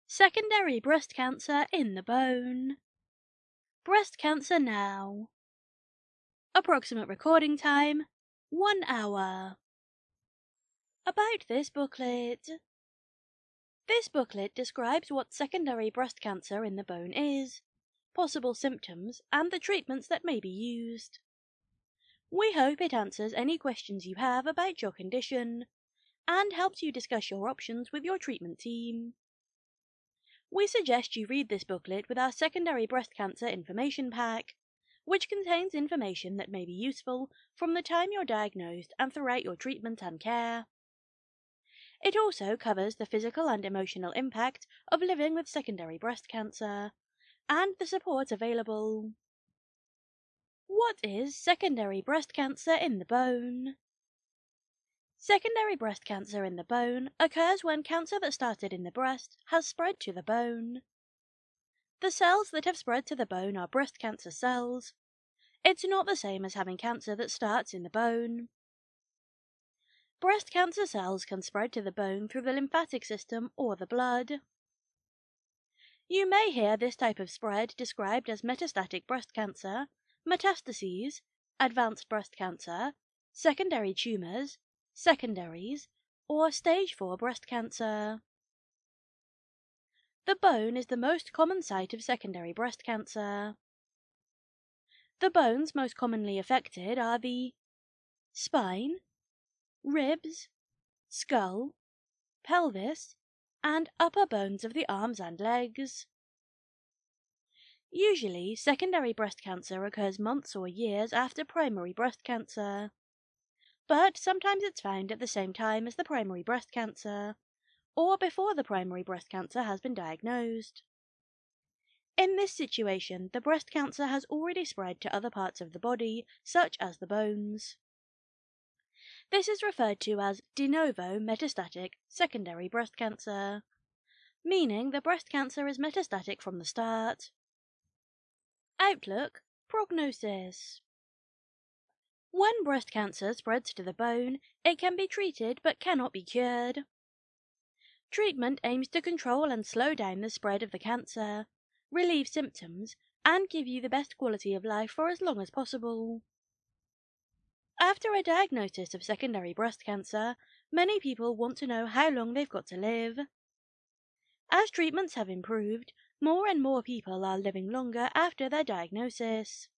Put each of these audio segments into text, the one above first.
Secondary breast cancer in the bone. Breast cancer now. Approximate recording time 1 hour. About this booklet. This booklet describes what secondary breast cancer in the bone is, possible symptoms, and the treatments that may be used. We hope it answers any questions you have about your condition and helps you discuss your options with your treatment team. We suggest you read this booklet with our secondary breast cancer information pack, which contains information that may be useful from the time you're diagnosed and throughout your treatment and care. It also covers the physical and emotional impact of living with secondary breast cancer and the support available. What is secondary breast cancer in the bone? Secondary breast cancer in the bone occurs when cancer that started in the breast has spread to the bone. The cells that have spread to the bone are breast cancer cells. It's not the same as having cancer that starts in the bone. Breast cancer cells can spread to the bone through the lymphatic system or the blood. You may hear this type of spread described as metastatic breast cancer, metastases, advanced breast cancer, secondary tumours, secondaries, or stage 4 breast cancer. The bone is the most common site of secondary breast cancer. The bones most commonly affected are the spine, ribs, skull, pelvis, and upper bones of the arms and legs. Usually, secondary breast cancer occurs months or years after primary breast cancer, but sometimes it's found at the same time as the primary breast cancer, or before the primary breast cancer has been diagnosed. In this situation, the breast cancer has already spread to other parts of the body, such as the bones. This is referred to as de novo metastatic secondary breast cancer, meaning the breast cancer is metastatic from the start. Outlook, prognosis. When breast cancer spreads to the bone, it can be treated but cannot be cured. Treatment aims to control and slow down the spread of the cancer, relieve symptoms, and give you the best quality of life for as long as possible. After a diagnosis of secondary breast cancer, many people want to know how long they've got to live. As treatments have improved, more and more people are living longer after their diagnosis.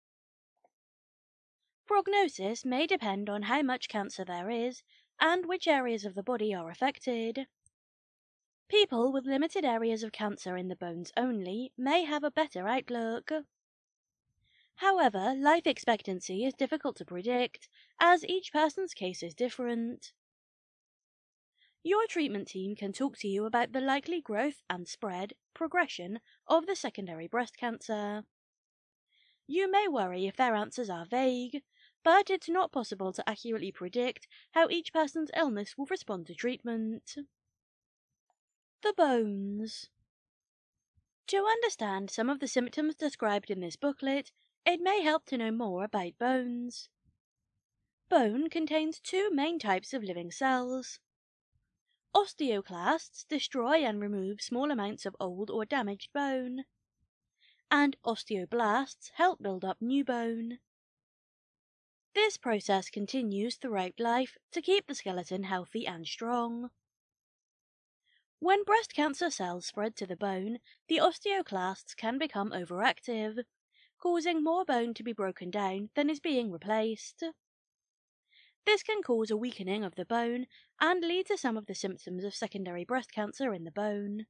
Prognosis may depend on how much cancer there is and which areas of the body are affected. People with limited areas of cancer in the bones only may have a better outlook. However, life expectancy is difficult to predict, as each person's case is different. Your treatment team can talk to you about the likely growth and spread, progression of the secondary breast cancer. You may worry if their answers are vague, but it's not possible to accurately predict how each person's illness will respond to treatment. The bones. To understand some of the symptoms described in this booklet, it may help to know more about bones. Bone contains two main types of living cells. Osteoclasts destroy and remove small amounts of old or damaged bone, and osteoblasts help build up new bone. This process continues throughout life to keep the skeleton healthy and strong. When breast cancer cells spread to the bone, the osteoclasts can become overactive, causing more bone to be broken down than is being replaced. This can cause a weakening of the bone and lead to some of the symptoms of secondary breast cancer in the bone.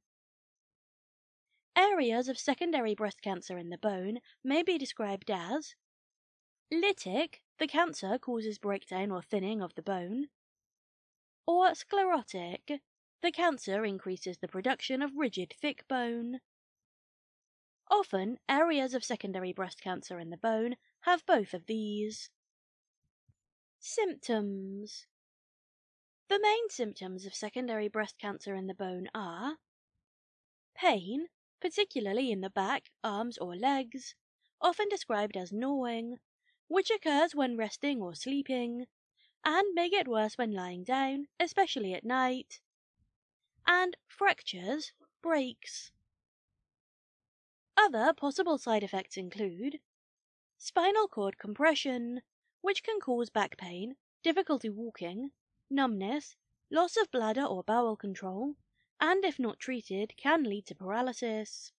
Areas of secondary breast cancer in the bone may be described as lytic, the cancer causes breakdown or thinning of the bone, or sclerotic, the cancer increases the production of rigid, thick bone. Often, areas of secondary breast cancer in the bone have both of these. Symptoms. The main symptoms of secondary breast cancer in the bone are pain, particularly in the back, arms, or legs, often described as gnawing, which occurs when resting or sleeping, and may get worse when lying down, especially at night, and fractures, breaks. Other possible side effects include spinal cord compression, which can cause back pain, difficulty walking, numbness, loss of bladder or bowel control, and if not treated, can lead to paralysis.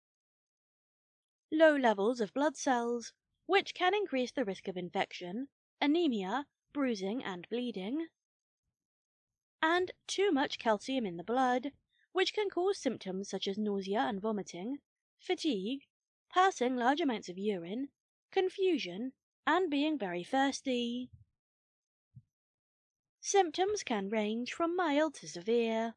Low levels of blood cells, which can increase the risk of infection, anemia, bruising, and bleeding. And too much calcium in the blood, which can cause symptoms such as nausea and vomiting, fatigue, passing large amounts of urine, confusion, and being very thirsty. Symptoms can range from mild to severe.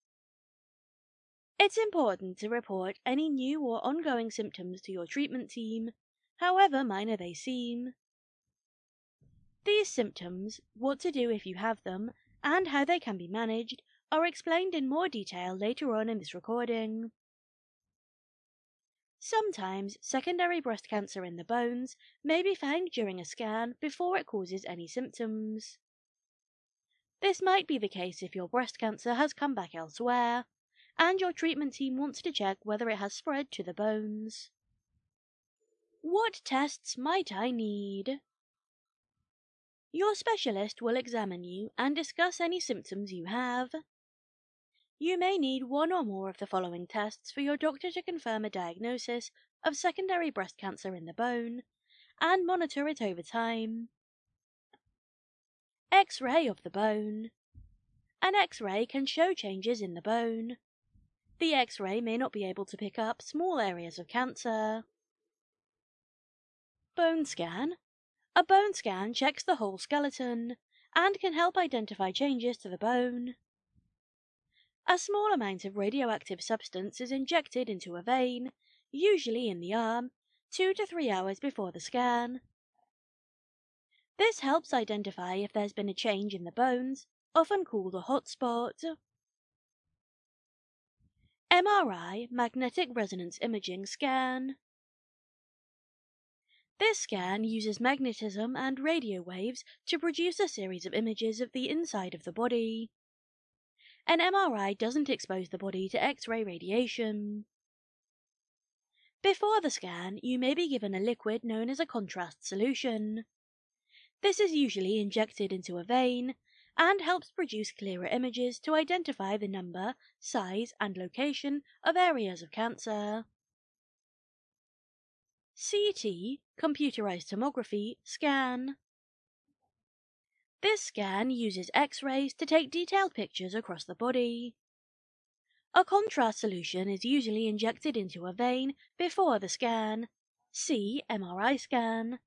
It's important to report any new or ongoing symptoms to your treatment team, however minor they seem. These symptoms, what to do if you have them, and how they can be managed are explained in more detail later on in this recording. Sometimes secondary breast cancer in the bones may be found during a scan before it causes any symptoms. This might be the case if your breast cancer has come back elsewhere, and your treatment team wants to check whether it has spread to the bones. What tests might I need? Your specialist will examine you and discuss any symptoms you have. You may need one or more of the following tests for your doctor to confirm a diagnosis of secondary breast cancer in the bone and monitor it over time. X-ray of the bone. An X-ray can show changes in the bone. The X-ray may not be able to pick up small areas of cancer. Bone scan. A bone scan checks the whole skeleton and can help identify changes to the bone. A small amount of radioactive substance is injected into a vein, usually in the arm, 2 to 3 hours before the scan. This helps identify if there's been a change in the bones, often called a hotspot. MRI, magnetic resonance imaging scan. This scan uses magnetism and radio waves to produce a series of images of the inside of the body. An MRI doesn't expose the body to X-ray radiation. Before the scan, you may be given a liquid known as a contrast solution. This is usually injected into a vein and helps produce clearer images to identify the number, size, and location of areas of cancer. CT, computerized tomography, scan. This scan uses X-rays to take detailed pictures across the body. A contrast solution is usually injected into a vein before the scan. See MRI scan.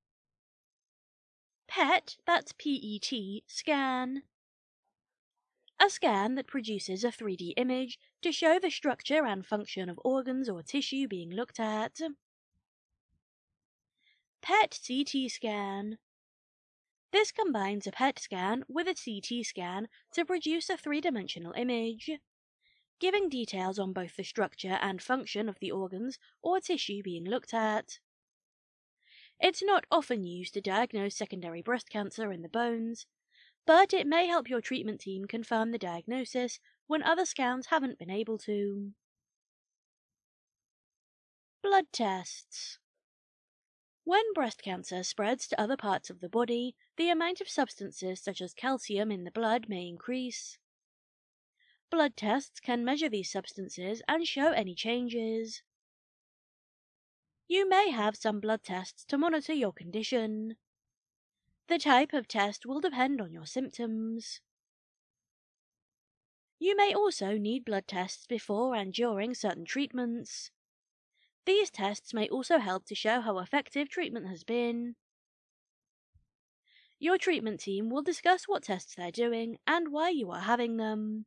PET, that's PET, scan. A scan that produces a 3D image to show the structure and function of organs or tissue being looked at. PET CT scan. This combines a PET scan with a CT scan to produce a three-dimensional image, giving details on both the structure and function of the organs or tissue being looked at. It's not often used to diagnose secondary breast cancer in the bones, but it may help your treatment team confirm the diagnosis when other scans haven't been able to. Blood tests. When breast cancer spreads to other parts of the body, the amount of substances such as calcium in the blood may increase. Blood tests can measure these substances and show any changes. You may have some blood tests to monitor your condition. The type of test will depend on your symptoms. You may also need blood tests before and during certain treatments. These tests may also help to show how effective treatment has been. Your treatment team will discuss what tests they're doing and why you are having them.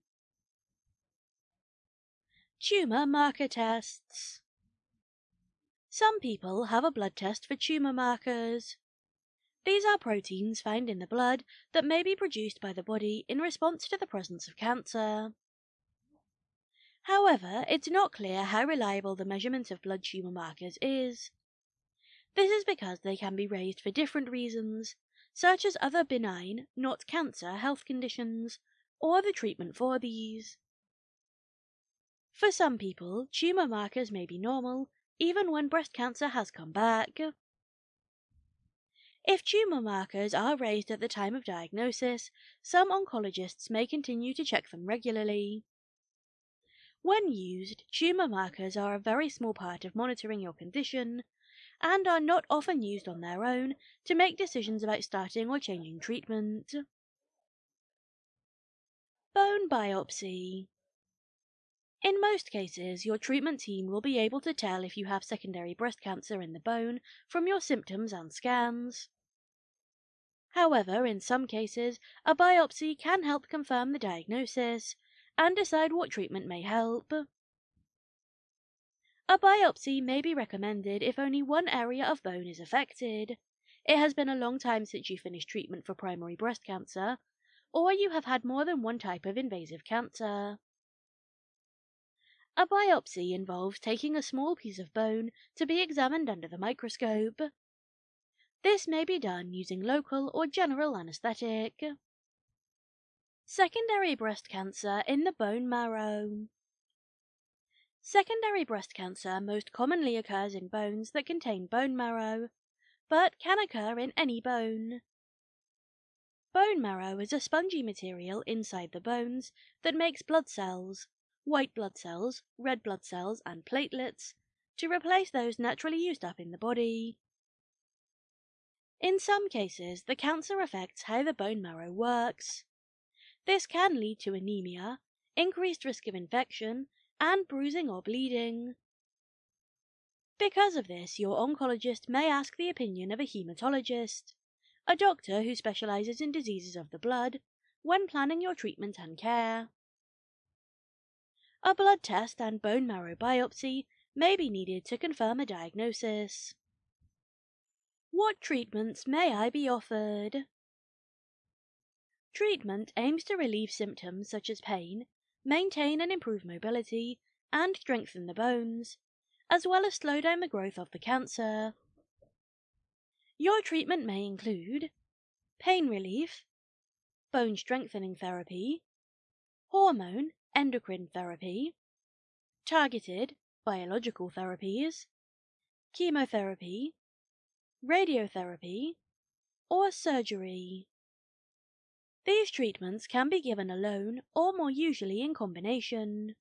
Tumor marker tests. Some people have a blood test for tumor markers. These are proteins found in the blood that may be produced by the body in response to the presence of cancer. However, it's not clear how reliable the measurement of blood tumor markers is. This is because they can be raised for different reasons, such as other benign, not cancer, health conditions, or the treatment for these. For some people, tumour markers may be normal, even when breast cancer has come back. If tumour markers are raised at the time of diagnosis, some oncologists may continue to check them regularly. When used, tumour markers are a very small part of monitoring your condition, and are not often used on their own to make decisions about starting or changing treatment. Bone biopsy. In most cases, your treatment team will be able to tell if you have secondary breast cancer in the bone from your symptoms and scans. However, in some cases, a biopsy can help confirm the diagnosis and decide what treatment may help. A biopsy may be recommended if only one area of bone is affected, it has been a long time since you finished treatment for primary breast cancer, or you have had more than one type of invasive cancer. A biopsy involves taking a small piece of bone to be examined under the microscope. This may be done using local or general anesthetic. Secondary breast cancer in the bone marrow. Secondary breast cancer most commonly occurs in bones that contain bone marrow, but can occur in any bone. Bone marrow is a spongy material inside the bones that makes blood cells, white blood cells, red blood cells, and platelets, to replace those naturally used up in the body. In some cases, the cancer affects how the bone marrow works. This can lead to anemia, increased risk of infection, and bruising or bleeding. Because of this, your oncologist may ask the opinion of a hematologist, a doctor who specializes in diseases of the blood, when planning your treatment and care. A blood test and bone marrow biopsy may be needed to confirm a diagnosis. What treatments may I be offered? Treatment aims to relieve symptoms such as pain, maintain and improve mobility, and strengthen the bones, as well as slow down the growth of the cancer. Your treatment may include pain relief, bone strengthening therapy, hormone endocrine therapy, targeted biological therapies, chemotherapy, radiotherapy, or surgery. These treatments can be given alone or more usually in combination.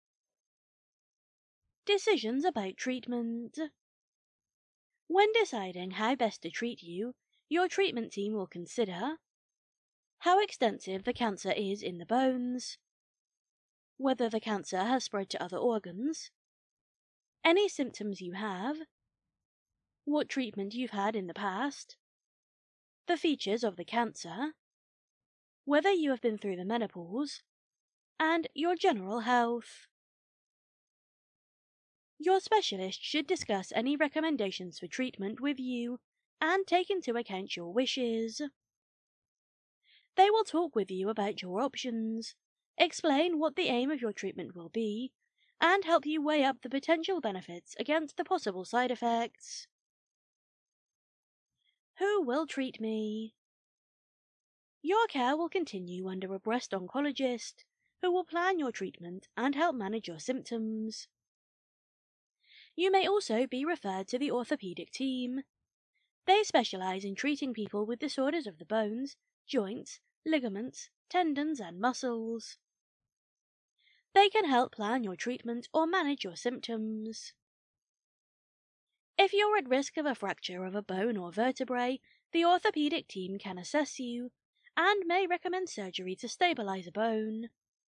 Decisions about treatment. When deciding how best to treat you, your treatment team will consider how extensive the cancer is in the bones, whether the cancer has spread to other organs, any symptoms you have, what treatment you've had in the past, the features of the cancer, whether you have been through the menopause, and your general health. Your specialist should discuss any recommendations for treatment with you and take into account your wishes. They will talk with you about your options, explain what the aim of your treatment will be, and help you weigh up the potential benefits against the possible side effects. Who will treat me? Your care will continue under a breast oncologist, who will plan your treatment and help manage your symptoms. You may also be referred to the orthopedic team. They specialize in treating people with disorders of the bones, joints, ligaments, tendons, and muscles. They can help plan your treatment or manage your symptoms. If you're at risk of a fracture of a bone or vertebrae, the orthopedic team can assess you and may recommend surgery to stabilize a bone.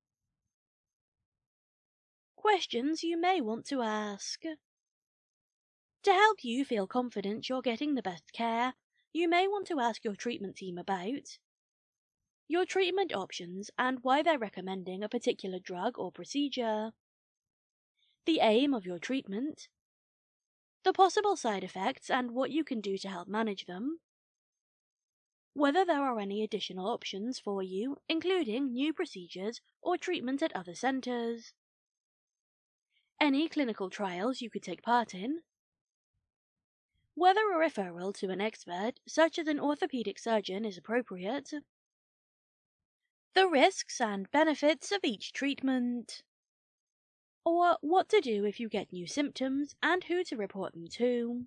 Questions you may want to ask. To help you feel confident you're getting the best care, you may want to ask your treatment team about your treatment options and why they're recommending a particular drug or procedure, the aim of your treatment, the possible side effects and what you can do to help manage them, whether there are any additional options for you, including new procedures or treatment at other centres, any clinical trials you could take part in, whether a referral to an expert, such as an orthopedic surgeon, is appropriate, the risks and benefits of each treatment. or what to do if you get new symptoms and who to report them to.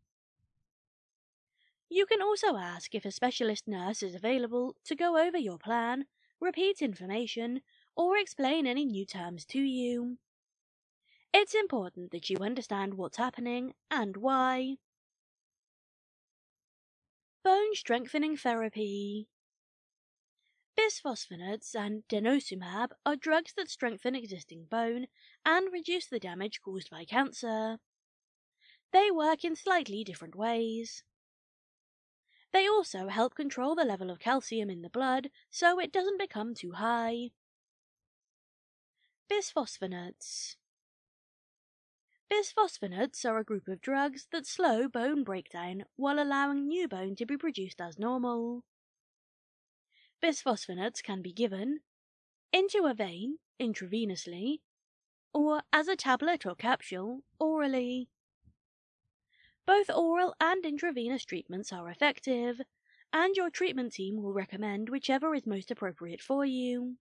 You can also ask if a specialist nurse is available to go over your plan, repeat information, or explain any new terms to you. It's important that you understand what's happening and why. Bone strengthening therapy. Bisphosphonates and denosumab are drugs that strengthen existing bone and reduce the damage caused by cancer. They work in slightly different ways. They also help control the level of calcium in the blood so it doesn't become too high. Bisphosphonates. Bisphosphonates are a group of drugs that slow bone breakdown while allowing new bone to be produced as normal. Bisphosphonates can be given into a vein, intravenously, or as a tablet or capsule, orally. Both oral and intravenous treatments are effective, and your treatment team will recommend whichever is most appropriate for you.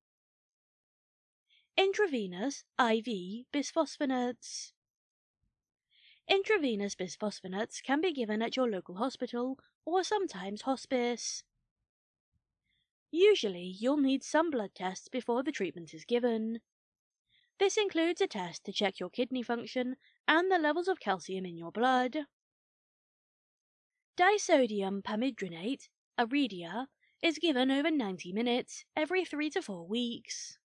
Intravenous IV bisphosphonates. Intravenous bisphosphonates can be given at your local hospital or sometimes hospice. Usually, you'll need some blood tests before the treatment is given. This includes a test to check your kidney function and the levels of calcium in your blood. Disodium pamidronate, Aredia, is given over 90 minutes every 3 to 4 weeks.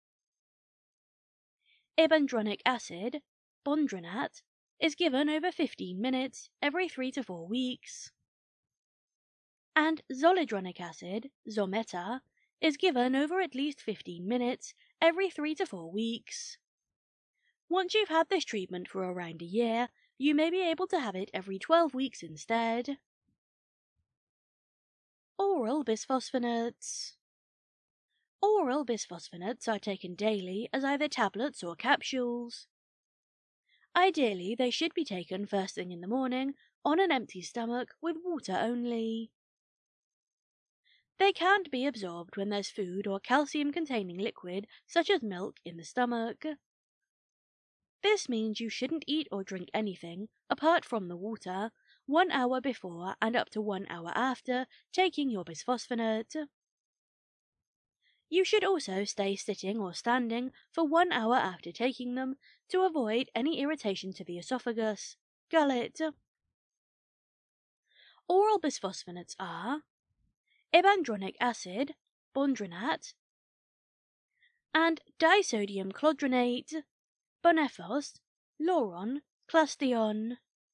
Ibandronic acid, Bondronate, is given over 15 minutes every 3 to 4 weeks. And zoledronic acid, Zometa, is given over at least 15 minutes every 3 to 4 weeks. Once you've had this treatment for around a year, you may be able to have it every 12 weeks instead. Oral bisphosphonates. Oral bisphosphonates are taken daily as either tablets or capsules. Ideally, they should be taken first thing in the morning on an empty stomach with water only. They can't be absorbed when there's food or calcium-containing liquid such as milk in the stomach. This means you shouldn't eat or drink anything, apart from the water, 1 hour before and up to 1 hour after taking your bisphosphonate. You should also stay sitting or standing for 1 hour after taking them to avoid any irritation to the esophagus, gullet. Oral bisphosphonates are ibandronic acid, Bondronate, and disodium clodronate, Bonefos, Lauron, Clastion.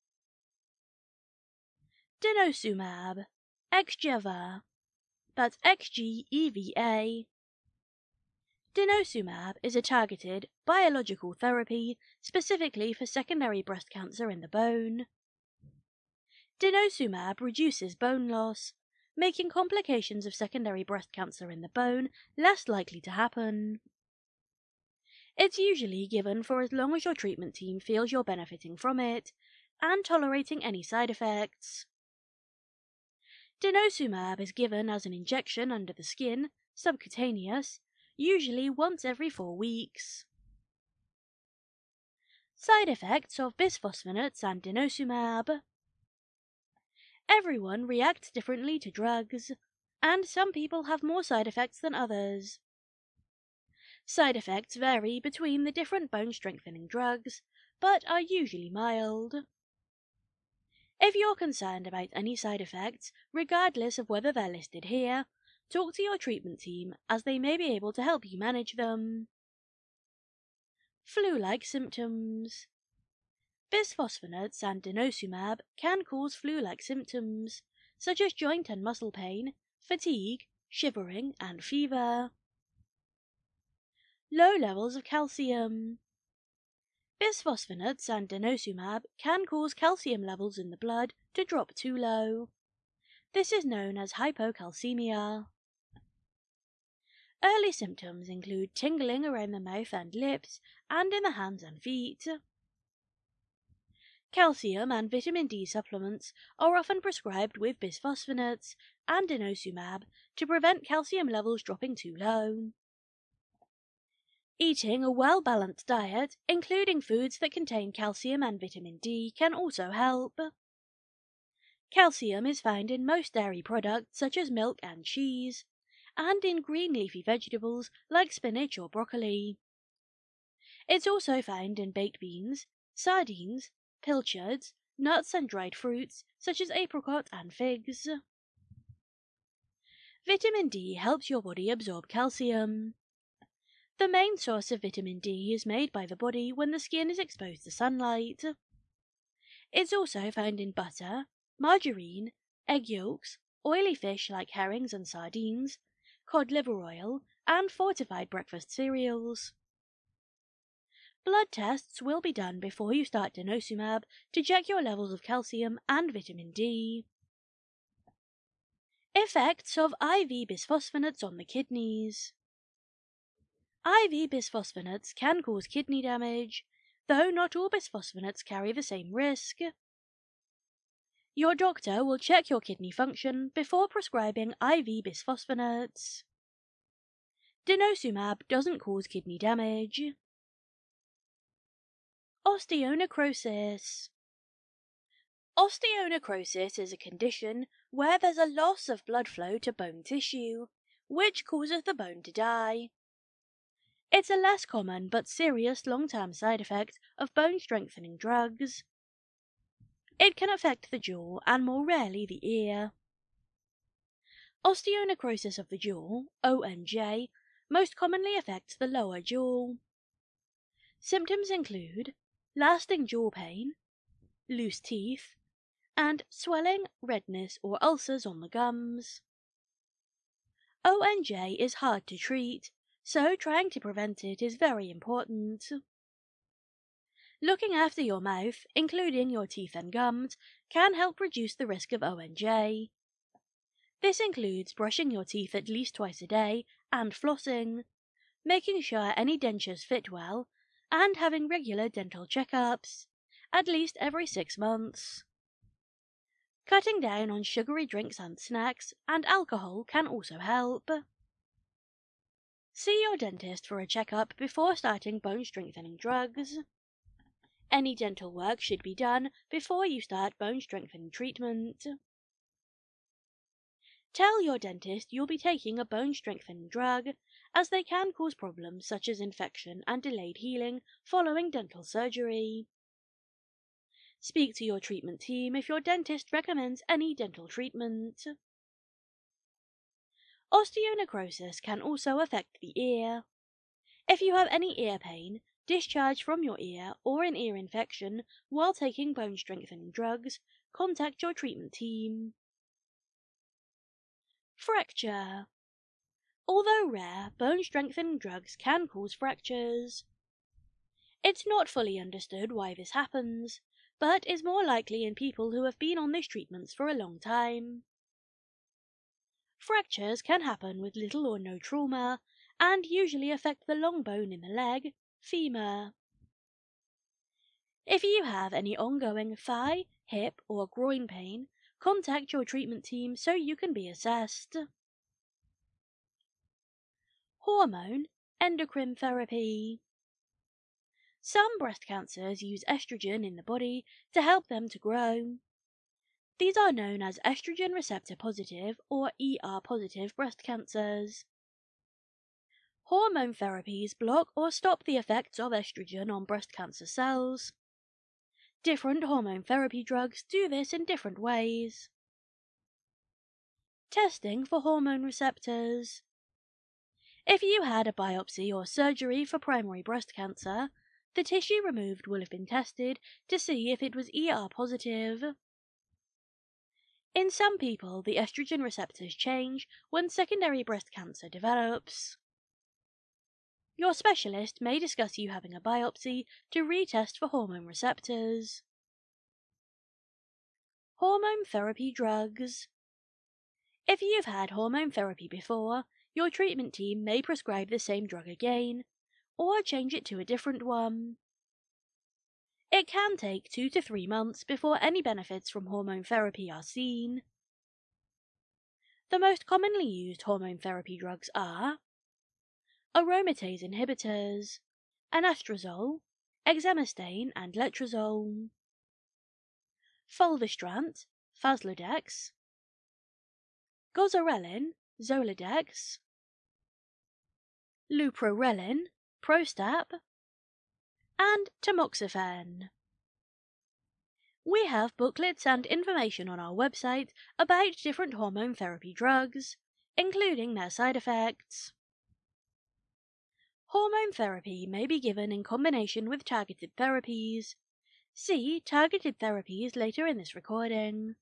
Denosumab, Xgeva, that's XGEVA. Denosumab is a targeted biological therapy specifically for secondary breast cancer in the bone. Denosumab reduces bone loss, making complications of secondary breast cancer in the bone less likely to happen. It's usually given for as long as your treatment team feels you're benefiting from it and tolerating any side effects. Denosumab is given as an injection under the skin, subcutaneous, usually once every 4 weeks. Side effects of bisphosphonates and denosumab. Everyone reacts differently to drugs, and some people have more side effects than others. Side effects vary between the different bone-strengthening drugs, but are usually mild. If you're concerned about any side effects, regardless of whether they're listed here, talk to your treatment team as they may be able to help you manage them. Flu-like symptoms. Bisphosphonates and denosumab can cause flu-like symptoms, such as joint and muscle pain, fatigue, shivering, and fever. Low levels of calcium. Bisphosphonates and denosumab can cause calcium levels in the blood to drop too low. This is known as hypocalcemia. Early symptoms include tingling around the mouth and lips and in the hands and feet. Calcium and vitamin D supplements are often prescribed with bisphosphonates and denosumab to prevent calcium levels dropping too low. Eating a well-balanced diet, including foods that contain calcium and vitamin D, can also help. Calcium is found in most dairy products such as milk and cheese, and in green leafy vegetables like spinach or broccoli. It's also found in baked beans, sardines, pilchards, nuts and dried fruits such as apricots and figs. Vitamin D helps your body absorb calcium. The main source of vitamin D is made by the body when the skin is exposed to sunlight. It's also found in butter, margarine, egg yolks, oily fish like herrings and sardines, cod liver oil, and fortified breakfast cereals. Blood tests will be done before you start denosumab to check your levels of calcium and vitamin D. Effects of IV bisphosphonates on the kidneys. IV bisphosphonates can cause kidney damage, though not all bisphosphonates carry the same risk. Your doctor will check your kidney function before prescribing IV bisphosphonates. Denosumab doesn't cause kidney damage. Osteonecrosis. Osteonecrosis is a condition where there's a loss of blood flow to bone tissue, which causes the bone to die. It's a less common but serious long-term side effect of bone-strengthening drugs. It can affect the jaw and more rarely the ear. Osteonecrosis of the jaw, ONJ, most commonly affects the lower jaw. Symptoms include lasting jaw pain, loose teeth, and swelling, redness, or ulcers on the gums. ONJ is hard to treat, so trying to prevent it is very important. Looking after your mouth, including your teeth and gums, can help reduce the risk of ONJ. This includes brushing your teeth at least twice a day and flossing, making sure any dentures fit well, and having regular dental checkups, at least every 6 months. Cutting down on sugary drinks and snacks and alcohol can also help. See your dentist for a checkup before starting bone-strengthening drugs. Any dental work should be done before you start bone-strengthening treatment. Tell your dentist you'll be taking a bone-strengthening drug, as they can cause problems such as infection and delayed healing following dental surgery. Speak to your treatment team if your dentist recommends any dental treatment. Osteonecrosis can also affect the ear. If you have any ear pain, discharge from your ear, or an ear infection while taking bone-strengthening drugs, contact your treatment team. Fracture. Although rare, bone-strengthening drugs can cause fractures. It's not fully understood why this happens, but is more likely in people who have been on these treatments for a long time. Fractures can happen with little or no trauma, and usually affect the long bone in the leg, femur. If you have any ongoing thigh, hip, or groin pain, contact your treatment team so you can be assessed. Hormone endocrine therapy. Some breast cancers use estrogen in the body to help them to grow. These are known as estrogen receptor positive or ER positive breast cancers. Hormone therapies block or stop the effects of estrogen on breast cancer cells. Different hormone therapy drugs do this in different ways. Testing for hormone receptors. If you had a biopsy or surgery for primary breast cancer, the tissue removed will have been tested to see if it was ER positive. In some people, the estrogen receptors change when secondary breast cancer develops. Your specialist may discuss you having a biopsy to retest for hormone receptors. Hormone therapy drugs. If you've had hormone therapy before, your treatment team may prescribe the same drug again, or change it to a different one. It can take 2 to 3 months before any benefits from hormone therapy are seen. The most commonly used hormone therapy drugs are aromatase inhibitors, anastrozole, exemestane and letrozole, fulvestrant, faslodex, goserelin, Zoladex, leuprorelin, Prostap, and tamoxifen. We have booklets and information on our website about different hormone therapy drugs, including their side effects. Hormone therapy may be given in combination with targeted therapies. See targeted therapies later in this recording.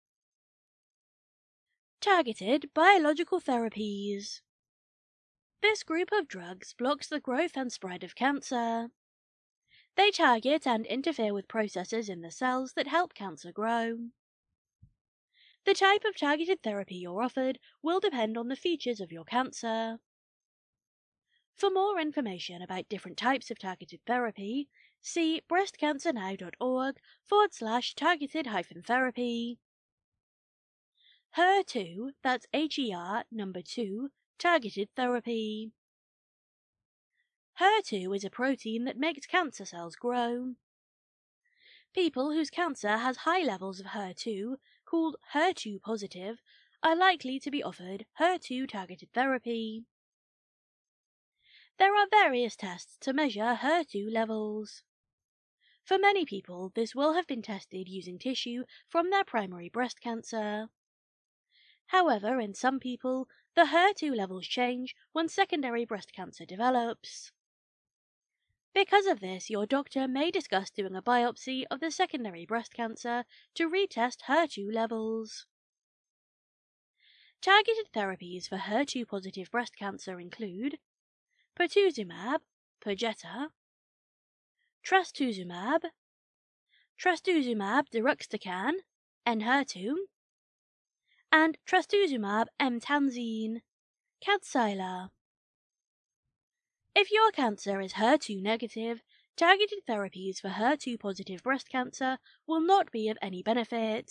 Targeted biological therapies. This group of drugs blocks the growth and spread of cancer. They target and interfere with processes in the cells that help cancer grow. The type of targeted therapy you're offered will depend on the features of your cancer. For more information about different types of targeted therapy, see breastcancernow.org/targeted-therapy. HER2, that's HER number 2, targeted therapy. HER2 is a protein that makes cancer cells grow. People whose cancer has high levels of HER2, called HER2 positive, are likely to be offered HER2 targeted therapy. There are various tests to measure HER2 levels. For many people, this will have been tested using tissue from their primary breast cancer. However, in some people, the HER2 levels change when secondary breast cancer develops. Because of this, your doctor may discuss doing a biopsy of the secondary breast cancer to retest HER2 levels. Targeted therapies for HER2-positive breast cancer include pertuzumab, Perjeta, trastuzumab, trastuzumab deruxtecan, Enhertu, and trastuzumab emtansine, Kadcyla. If your cancer is HER2 negative, targeted therapies for HER2 positive breast cancer will not be of any benefit.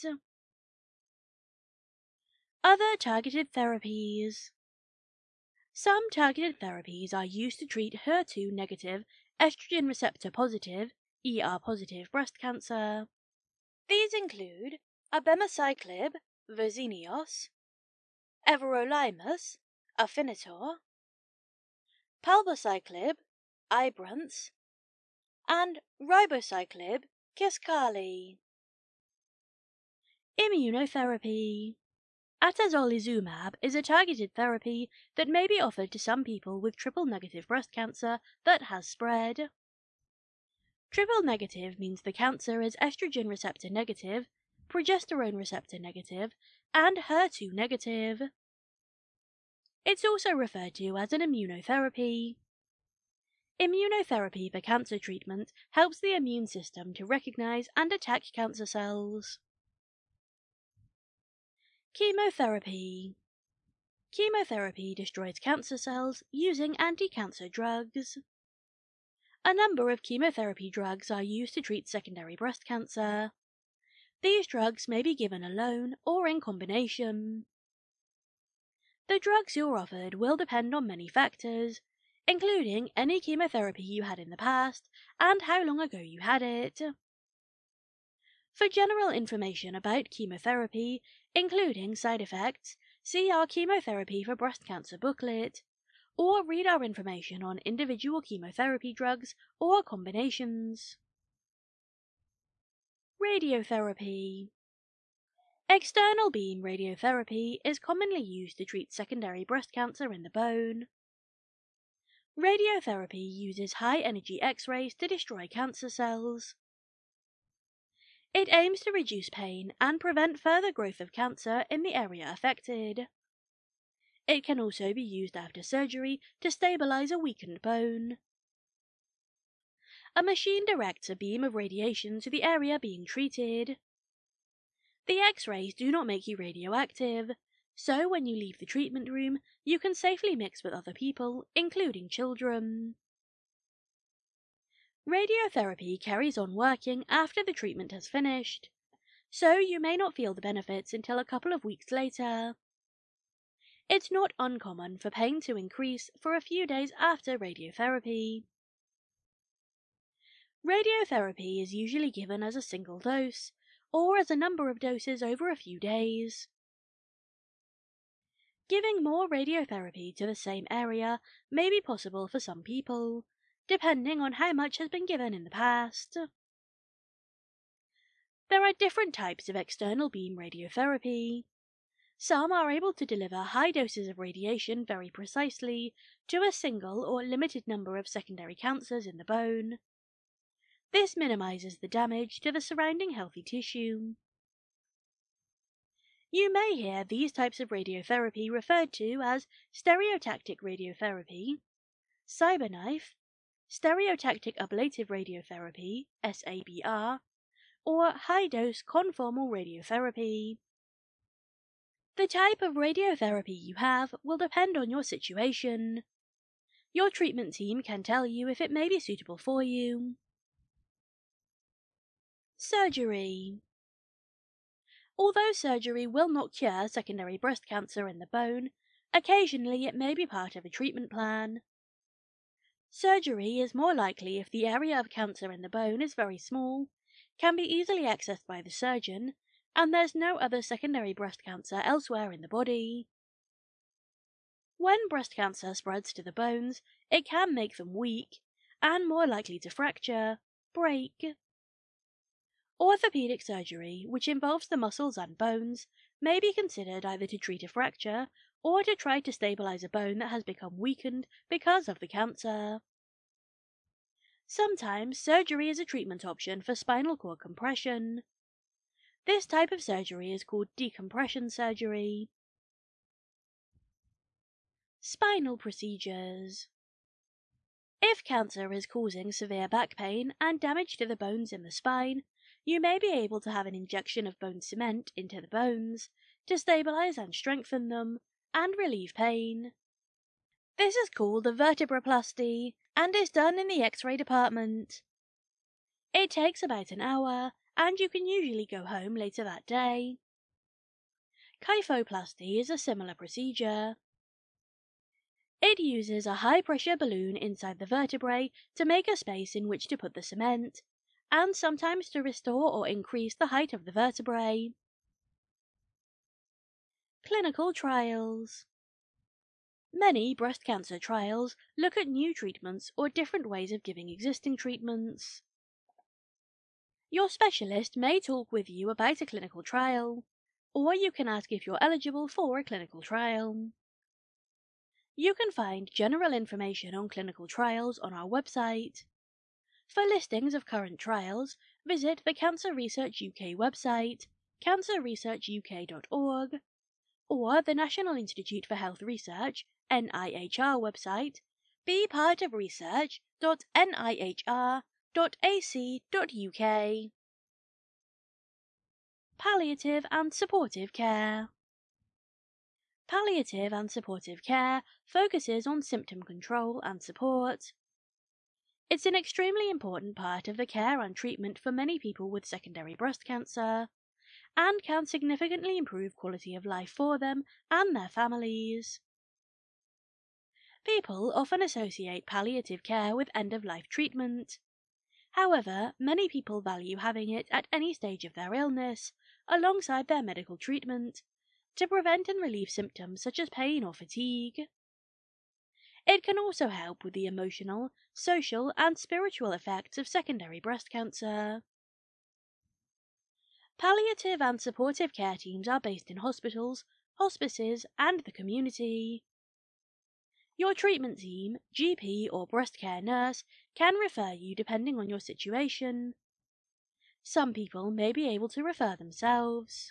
Other targeted therapies. Some targeted therapies are used to treat HER2 negative, estrogen receptor positive, ER positive breast cancer. These include abemaciclib, Verzenio, everolimus, Afinitor, palbociclib, Ibrance, and ribociclib, Kisqali. Immunotherapy. Atezolizumab is a targeted therapy that may be offered to some people with triple-negative breast cancer that has spread. Triple-negative means the cancer is estrogen receptor negative, progesterone receptor negative, and HER2 negative. It's also referred to as an immunotherapy. Immunotherapy for cancer treatment helps the immune system to recognize and attack cancer cells. Chemotherapy. Chemotherapy destroys cancer cells using anti-cancer drugs. A number of chemotherapy drugs are used to treat secondary breast cancer. These drugs may be given alone or in combination. The drugs you're offered will depend on many factors, including any chemotherapy you had in the past and how long ago you had it. For general information about chemotherapy, including side effects, see our Chemotherapy for Breast Cancer booklet, or read our information on individual chemotherapy drugs or combinations. Radiotherapy. External beam radiotherapy is commonly used to treat secondary breast cancer in the bone. Radiotherapy uses high-energy X-rays to destroy cancer cells. It aims to reduce pain and prevent further growth of cancer in the area affected. It can also be used after surgery to stabilize a weakened bone. A machine directs a beam of radiation to the area being treated. The X-rays do not make you radioactive, so when you leave the treatment room, you can safely mix with other people, including children. Radiotherapy carries on working after the treatment has finished, so you may not feel the benefits until a couple of weeks later. It's not uncommon for pain to increase for a few days after radiotherapy. Radiotherapy is usually given as a single dose, or as a number of doses over a few days. Giving more radiotherapy to the same area may be possible for some people, depending on how much has been given in the past. There are different types of external beam radiotherapy. Some are able to deliver high doses of radiation very precisely to a single or limited number of secondary cancers in the bone. This minimizes the damage to the surrounding healthy tissue. You may hear these types of radiotherapy referred to as stereotactic radiotherapy, CyberKnife, stereotactic ablative radiotherapy, SABR, or high-dose conformal radiotherapy. The type of radiotherapy you have will depend on your situation. Your treatment team can tell you if it may be suitable for you. Surgery. Although surgery will not cure secondary breast cancer in the bone, occasionally it may be part of a treatment plan. Surgery is more likely if the area of cancer in the bone is very small, can be easily accessed by the surgeon, and there's no other secondary breast cancer elsewhere in the body. When breast cancer spreads to the bones, it can make them weak and more likely to fracture, break. Orthopedic surgery, which involves the muscles and bones, may be considered either to treat a fracture or to try to stabilize a bone that has become weakened because of the cancer. Sometimes surgery is a treatment option for spinal cord compression. This type of surgery is called decompression surgery. Spinal procedures. If cancer is causing severe back pain and damage to the bones in the spine, you may be able to have an injection of bone cement into the bones to stabilize and strengthen them and relieve pain. This is called a vertebroplasty and is done in the X-ray department. It takes about an hour, and you can usually go home later that day. Kyphoplasty is a similar procedure. It uses a high-pressure balloon inside the vertebrae to make a space in which to put the cement, and sometimes to restore or increase the height of the vertebrae. Clinical trials. Many breast cancer trials look at new treatments or different ways of giving existing treatments. Your specialist may talk with you about a clinical trial, or you can ask if you're eligible for a clinical trial. You can find general information on clinical trials on our website. For listings of current trials, visit the Cancer Research UK website, cancerresearchuk.org, or the National Institute for Health Research, NIHR website, be part of research.nihr.ac.uk. Palliative and supportive care. Palliative and supportive care focuses on symptom control and support. It's an extremely important part of the care and treatment for many people with secondary breast cancer, and can significantly improve quality of life for them and their families. People often associate palliative care with end-of-life treatment. However, many people value having it at any stage of their illness, alongside their medical treatment, to prevent and relieve symptoms such as pain or fatigue. It can also help with the emotional, social, and spiritual effects of secondary breast cancer. Palliative and supportive care teams are based in hospitals, hospices, and the community. Your treatment team, GP, or breast care nurse can refer you depending on your situation. Some people may be able to refer themselves.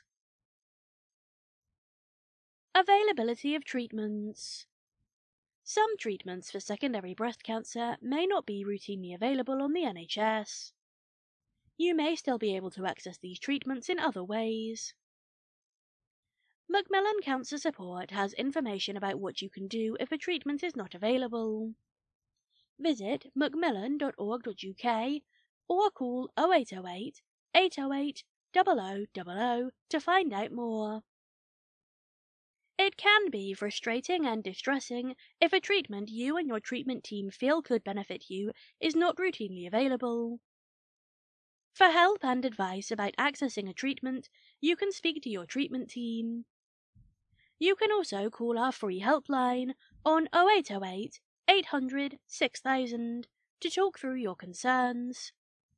Availability of treatments. Some treatments for secondary breast cancer may not be routinely available on the NHS. You may still be able to access these treatments in other ways. Macmillan Cancer Support has information about what you can do if a treatment is not available. Visit macmillan.org.uk or call 0808 808 0000 to find out more. It can be frustrating and distressing if a treatment you and your treatment team feel could benefit you is not routinely available. For help and advice about accessing a treatment, you can speak to your treatment team. You can also call our free helpline on 0808 800 6000 to talk through your concerns.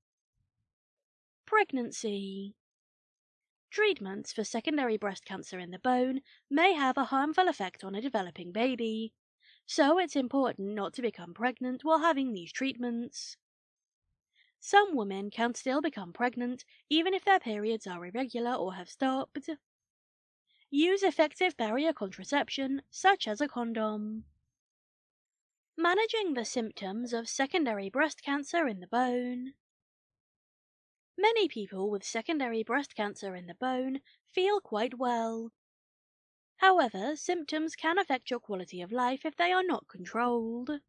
Pregnancy. Treatments for secondary breast cancer in the bone may have a harmful effect on a developing baby, so it's important not to become pregnant while having these treatments. Some women can still become pregnant even if their periods are irregular or have stopped. Use effective barrier contraception, such as a condom. Managing the symptoms of secondary breast cancer in the bone. Many people with secondary breast cancer in the bone feel quite well. However, symptoms can affect your quality of life if they are not controlled.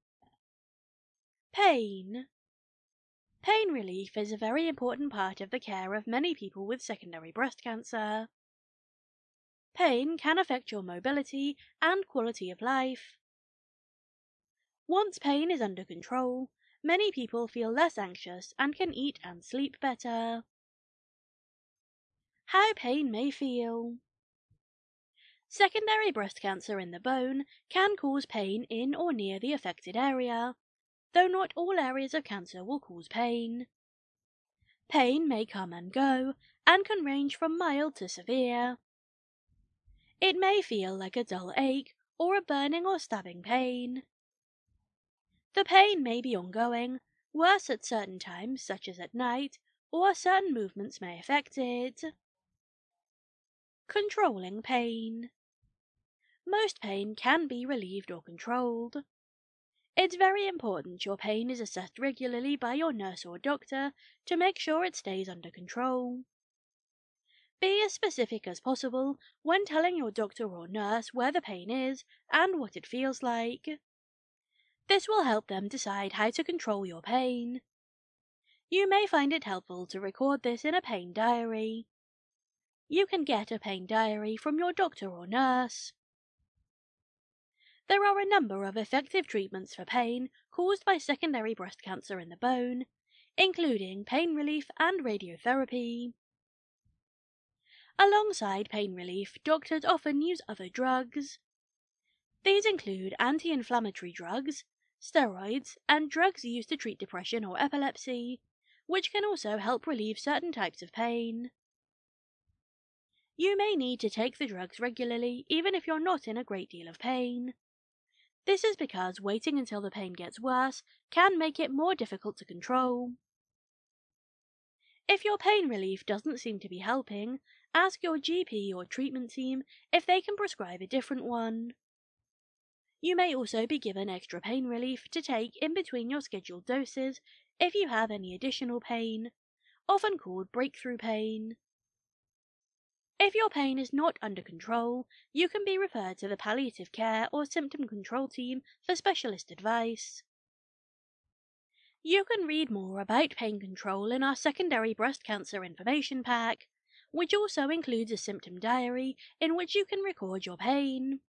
Pain. Pain relief is a very important part of the care of many people with secondary breast cancer. Pain can affect your mobility and quality of life. Once pain is under control, many people feel less anxious and can eat and sleep better. How pain may feel. Secondary breast cancer in the bone can cause pain in or near the affected area, though not all areas of cancer will cause pain. Pain may come and go, and can range from mild to severe. It may feel like a dull ache, or a burning or stabbing pain. The pain may be ongoing, worse at certain times such as at night, or certain movements may affect it. Controlling pain. Most pain can be relieved or controlled. It's very important your pain is assessed regularly by your nurse or doctor to make sure it stays under control. Be as specific as possible when telling your doctor or nurse where the pain is and what it feels like. This will help them decide how to control your pain. You may find it helpful to record this in a pain diary. You can get a pain diary from your doctor or nurse. There are a number of effective treatments for pain caused by secondary breast cancer in the bone, including pain relief and radiotherapy. Alongside pain relief, doctors often use other drugs. These include anti-inflammatory drugs, steroids, and drugs used to treat depression or epilepsy, which can also help relieve certain types of pain. You may need to take the drugs regularly even if you're not in a great deal of pain. This is because waiting until the pain gets worse can make it more difficult to control. If your pain relief doesn't seem to be helping, ask your GP or treatment team if they can prescribe a different one. You may also be given extra pain relief to take in between your scheduled doses if you have any additional pain, often called breakthrough pain. If your pain is not under control, you can be referred to the palliative care or symptom control team for specialist advice. You can read more about pain control in our secondary breast cancer information pack, which also includes a symptom diary in which you can record your pain.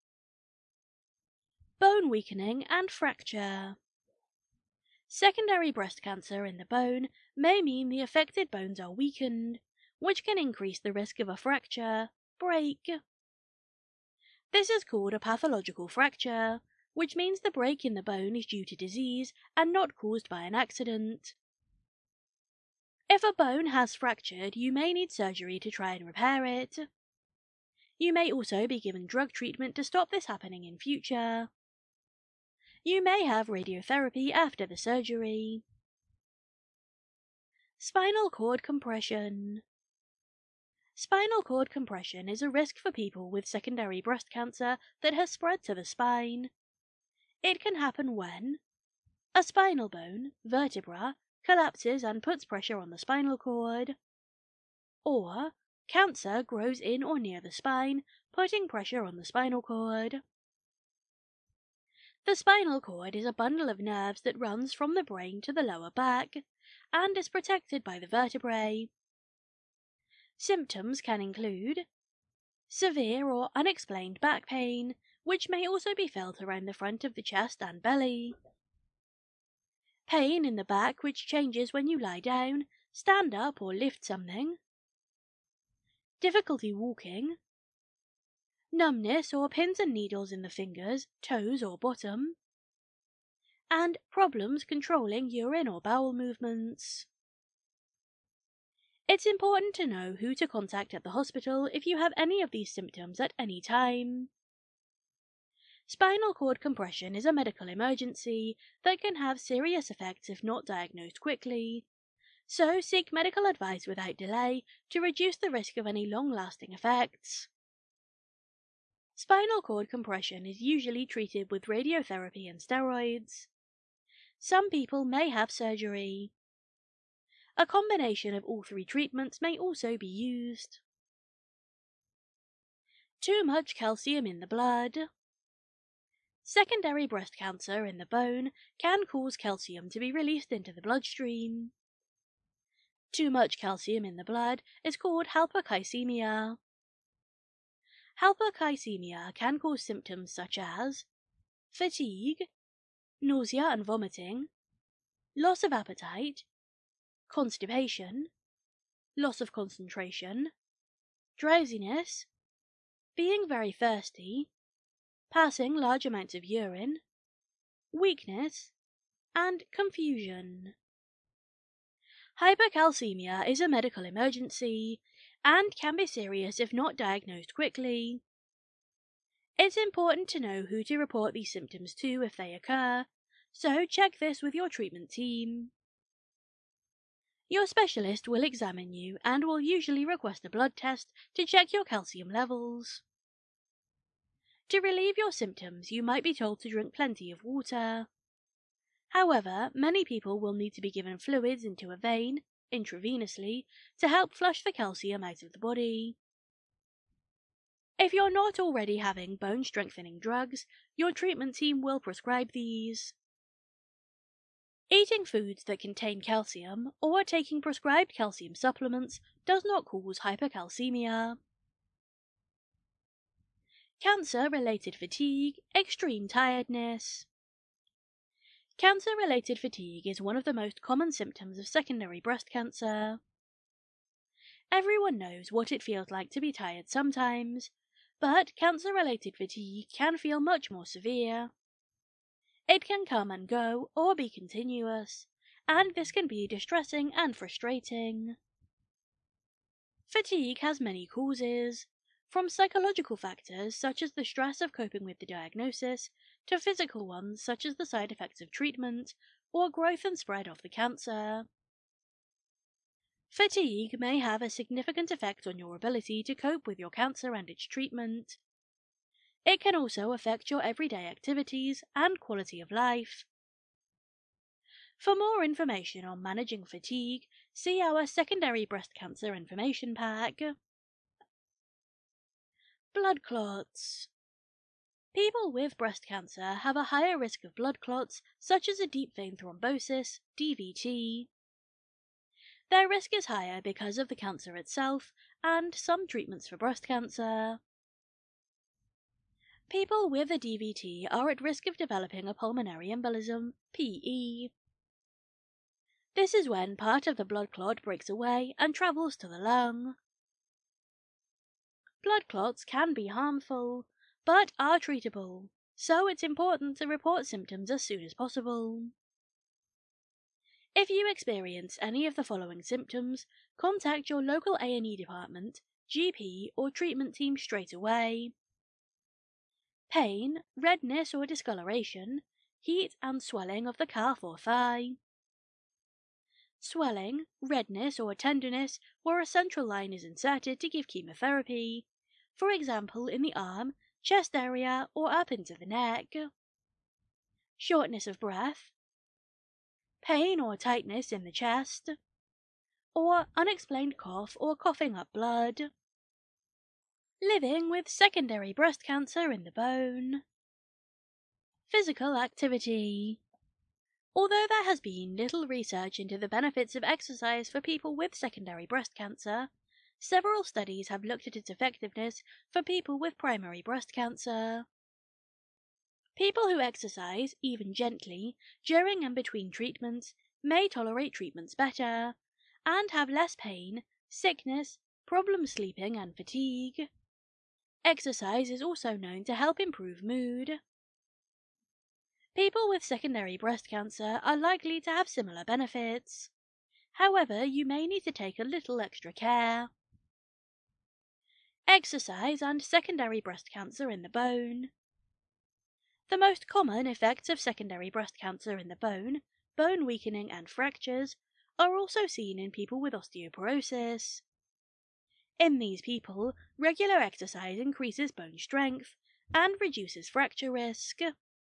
Bone weakening and fracture. Secondary breast cancer in the bone may mean the affected bones are weakened, which can increase the risk of a fracture, break. This is called a pathological fracture, which means the break in the bone is due to disease and not caused by an accident. If a bone has fractured, you may need surgery to try and repair it. You may also be given drug treatment to stop this happening in future. You may have radiotherapy after the surgery. Spinal cord compression. Spinal cord compression is a risk for people with secondary breast cancer that has spread to the spine. It can happen when a spinal bone, vertebra, collapses and puts pressure on the spinal cord, or cancer grows in or near the spine, putting pressure on the spinal cord. The spinal cord is a bundle of nerves that runs from the brain to the lower back and is protected by the vertebrae. Symptoms can include severe or unexplained back pain, which may also be felt around the front of the chest and belly. Pain in the back which changes when you lie down, stand up or lift something. Difficulty walking. Numbness or pins and needles in the fingers, toes or bottom. And problems controlling urine or bowel movements. It's important to know who to contact at the hospital if you have any of these symptoms at any time. Spinal cord compression is a medical emergency that can have serious effects if not diagnosed quickly, so seek medical advice without delay to reduce the risk of any long-lasting effects. Spinal cord compression is usually treated with radiotherapy and steroids. Some people may have surgery. A combination of all three treatments may also be used. Too much calcium in the blood. Secondary breast cancer in the bone can cause calcium to be released into the bloodstream. Too much calcium in the blood is called hypercalcemia. Hypercalcemia can cause symptoms such as fatigue, nausea and vomiting, loss of appetite, constipation, loss of concentration, drowsiness, being very thirsty, passing large amounts of urine, weakness, and confusion. Hypercalcemia is a medical emergency and can be serious if not diagnosed quickly. It's important to know who to report these symptoms to if they occur, so check this with your treatment team. Your specialist will examine you and will usually request a blood test to check your calcium levels. To relieve your symptoms, you might be told to drink plenty of water. However, many people will need to be given fluids into a vein, intravenously, to help flush the calcium out of the body. If you're not already having bone-strengthening drugs, your treatment team will prescribe these. Eating foods that contain calcium or taking prescribed calcium supplements does not cause hypercalcemia. Cancer-related fatigue, extreme tiredness. Cancer-related fatigue is one of the most common symptoms of secondary breast cancer. Everyone knows what it feels like to be tired sometimes, but cancer-related fatigue can feel much more severe. It can come and go or be continuous, and this can be distressing and frustrating. Fatigue has many causes, from psychological factors such as the stress of coping with the diagnosis, to physical ones such as the side effects of treatment or growth and spread of the cancer. Fatigue may have a significant effect on your ability to cope with your cancer and its treatment. It can also affect your everyday activities and quality of life. For more information on managing fatigue, see our Secondary Breast Cancer Information Pack. Blood clots. People with breast cancer have a higher risk of blood clots, such as a deep vein thrombosis, DVT. Their risk is higher because of the cancer itself and some treatments for breast cancer. People with a DVT are at risk of developing a pulmonary embolism, PE. This is when part of the blood clot breaks away and travels to the lung. Blood clots can be harmful, but are treatable, so it's important to report symptoms as soon as possible. If you experience any of the following symptoms, contact your local A&E department, GP or treatment team straight away. Pain, redness or discoloration, heat and swelling of the calf or thigh. Swelling, redness or tenderness where a central line is inserted to give chemotherapy, for example in the arm, chest area or up into the neck. Shortness of breath. Pain or tightness in the chest. Or unexplained cough or coughing up blood. Living with secondary breast cancer in the bone. Physical activity. Although there has been little research into the benefits of exercise for people with secondary breast cancer, Several studies have looked at its effectiveness for people with primary breast cancer. People who exercise, even gently, during and between treatments may tolerate treatments better and have less pain, sickness, problems sleeping, and fatigue. Exercise is also known to help improve mood. People with secondary breast cancer are likely to have similar benefits. However, you may need to take a little extra care. Exercise and secondary breast cancer in the bone. The most common effects of secondary breast cancer in the bone weakening and fractures, are also seen in people with osteoporosis. In these people, regular exercise increases bone strength and reduces fracture risk.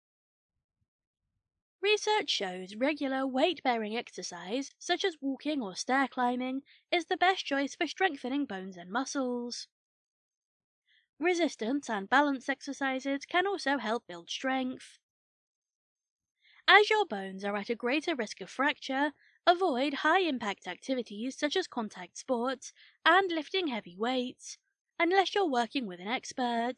Research shows regular weight-bearing exercise, such as walking or stair climbing, is the best choice for strengthening bones and muscles. Resistance and balance exercises can also help build strength. As your bones are at a greater risk of fracture, avoid high-impact activities such as contact sports and lifting heavy weights, unless you're working with an expert.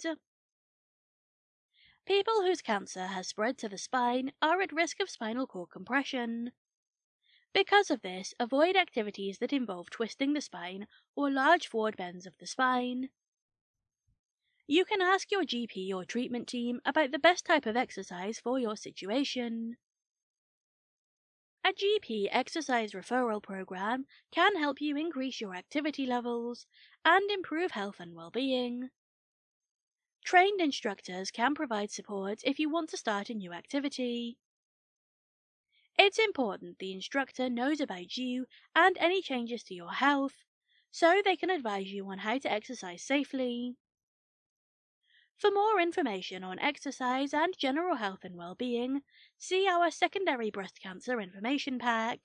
People whose cancer has spread to the spine are at risk of spinal cord compression. Because of this, avoid activities that involve twisting the spine or large forward bends of the spine. You can ask your GP or treatment team about the best type of exercise for your situation. A GP exercise referral program can help you increase your activity levels and improve health and well-being. Trained instructors can provide support if you want to start a new activity. It's important the instructor knows about you and any changes to your health, so they can advise you on how to exercise safely. For more information on exercise and general health and well-being, see our secondary breast cancer information pack.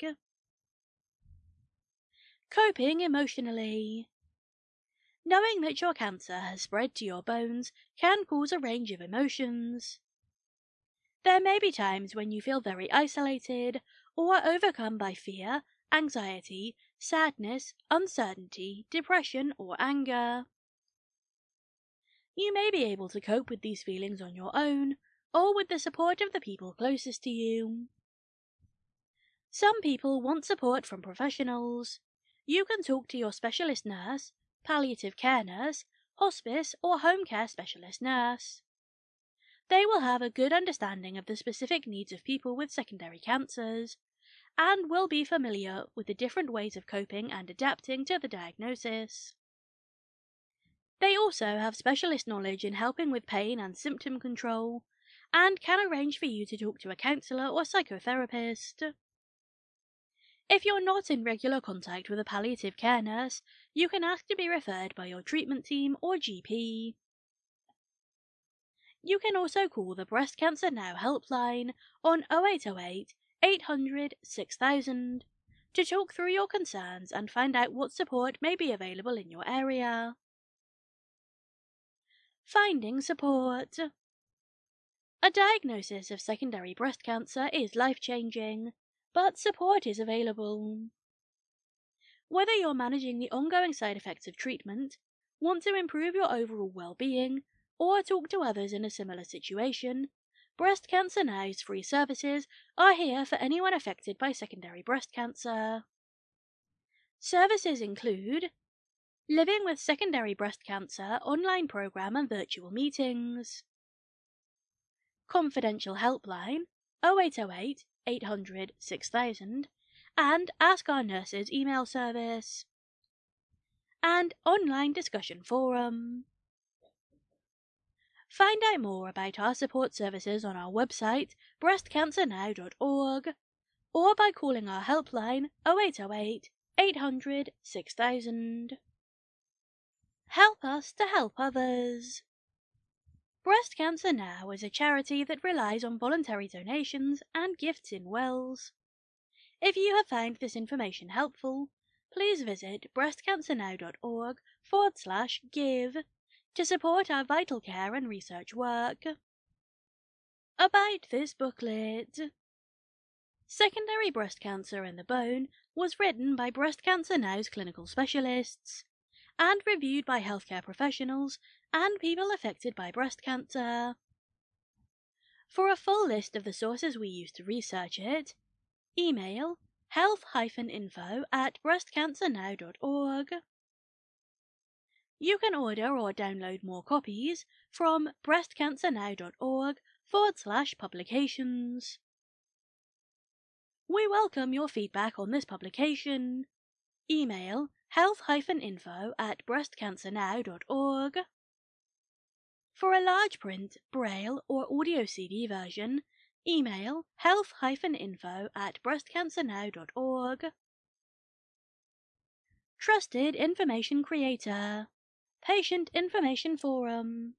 Coping emotionally. Knowing that your cancer has spread to your bones can cause a range of emotions. There may be times when you feel very isolated or are overcome by fear, anxiety, sadness, uncertainty, depression, or anger. You may be able to cope with these feelings on your own, or with the support of the people closest to you. Some people want support from professionals. You can talk to your specialist nurse, palliative care nurse, hospice, or home care specialist nurse. They will have a good understanding of the specific needs of people with secondary cancers, and will be familiar with the different ways of coping and adapting to the diagnosis. They also have specialist knowledge in helping with pain and symptom control, and can arrange for you to talk to a counsellor or psychotherapist. If you're not in regular contact with a palliative care nurse, you can ask to be referred by your treatment team or GP. You can also call the Breast Cancer Now helpline on 0808 800 6000 to talk through your concerns and find out what support may be available in your area. Finding support. A diagnosis of secondary breast cancer is life-changing, but support is available. Whether you're managing the ongoing side effects of treatment, want to improve your overall well-being, or talk to others in a similar situation, Breast Cancer Now's free services are here for anyone affected by secondary breast cancer. Services include Living with Secondary Breast Cancer online program and virtual meetings, confidential helpline 0808 800 6000 and Ask Our Nurses email service, and online discussion forum. Find out more about our support services on our website breastcancernow.org or by calling our helpline 0808 800 6000. Help us to help others. Breast Cancer Now is a charity that relies on voluntary donations and gifts in wells. If you have found this information helpful, please visit breastcancernow.org/give to support our vital care and research work. About this booklet. Secondary breast cancer in the bone was written by Breast Cancer Now's clinical specialists and reviewed by healthcare professionals and people affected by breast cancer. For a full list of the sources we used to research it, email health-info@breastcancernow.org. You can order or download more copies from breastcancernow.org/publications. We welcome your feedback on this publication. Email health-info@breastcancernow.org. For a large print, braille, or audio CD version, email health-info@breastcancernow.org. Trusted Information Creator, Patient Information Forum.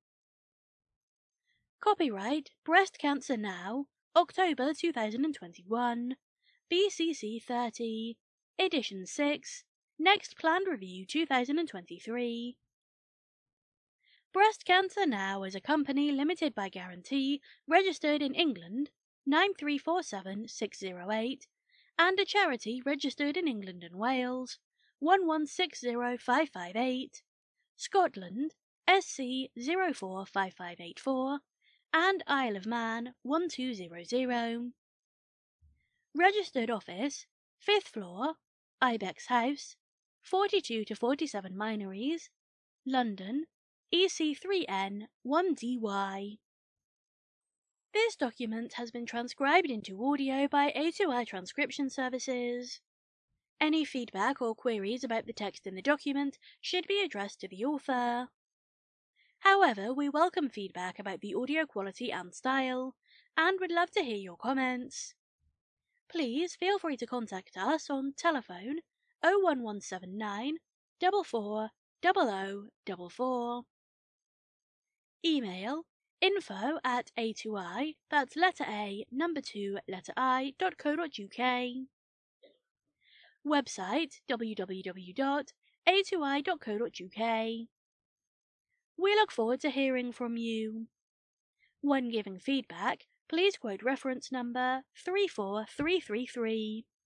Copyright Breast Cancer Now, October 2021, BCC 30, Edition 6, Next Planned Review 2023. Breast Cancer Now is a company limited by guarantee, registered in England 9347608, and a charity registered in England and Wales 1160558, Scotland SC 045584, and Isle of Man 1200. Registered office 5th floor, Ibex House, 42 to 47 Minories, London, EC3N 1DY. This document has been transcribed into audio by A2I Transcription Services. Any feedback or queries about the text in the document should be addressed to the author. However, we welcome feedback about the audio quality and style, and would love to hear your comments. Please feel free to contact us on telephone 01179 44 0044. Email info@a2i, that's letter A, number 2, letter I.co.uk. Website www.a2i.co.uk. We look forward to hearing from you. When giving feedback, please quote reference number 34333.